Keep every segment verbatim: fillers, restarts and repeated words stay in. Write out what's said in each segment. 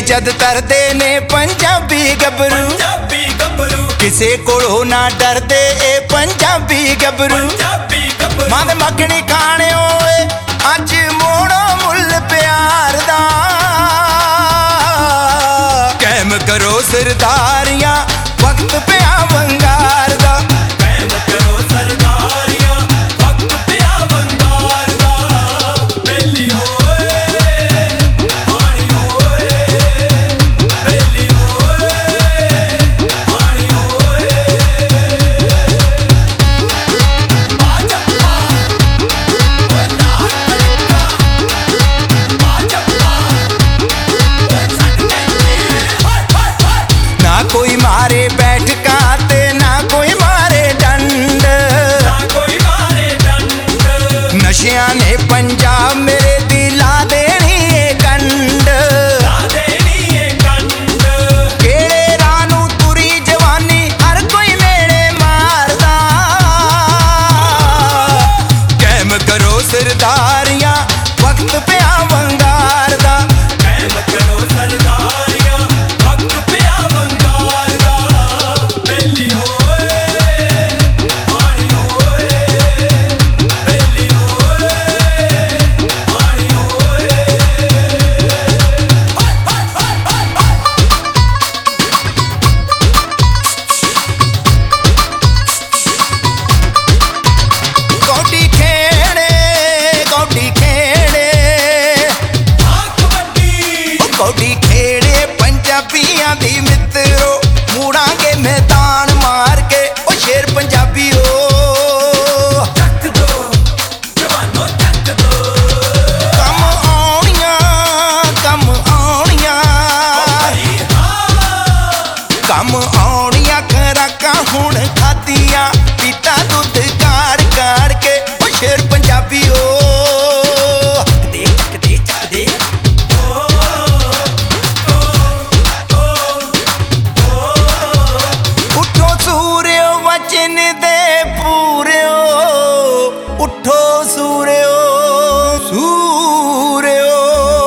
जद तरदे ने पंजाबी गबरू किसे कोलों ना डरदे ए पंजाबी गबरू मां दे मखनी खाने ओए अज मोड़ो मुल प्यार दा कैम करो सरदारियां वक्त पिया वंगार दा कोई मारे बैठका ते ना कोई मारे डंड नशिया ने पंजाब मेरे दिला देनी है कंड केड़े रानू तुरी जवानी हर कोई मेरे मारदा कैम करो सरदारियां वक्त पिया वंगार दा कैम करो सरदारियां वक्त पिया वंगार दा कौडी खेड़े पंजाबियां दी मित्रो मुड़ांगे मैदान मार के ओ शेर पंजाबी ओ चक दो जवानों चक दो कम आउणियां कम आउणियां कम आउणियां खराकां हुण खादियां पीता दुध काड़ काड़ के ओ शेर पंजाबी ओ दे चक दे चक दे वचन दे पूरियो उठो सूर्यो सूर्यो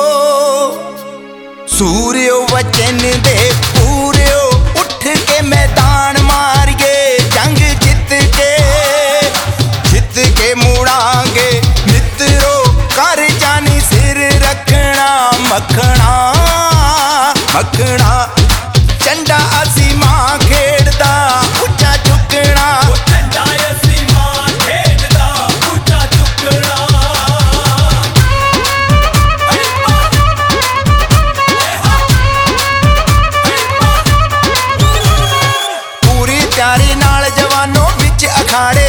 सूर्यो वचन दे पूरियो उठ के मैदान मारिए जंग जित के जित के मुड़ांगे मित्रो कर जानी सिर रखना मखना मखना झंडा असी मां खेड़दा उच्चा चुकना झंडा असी मां खेड़दा उच्चा चुकना पूरी तैयारी नाल जवानों विच अखाड़े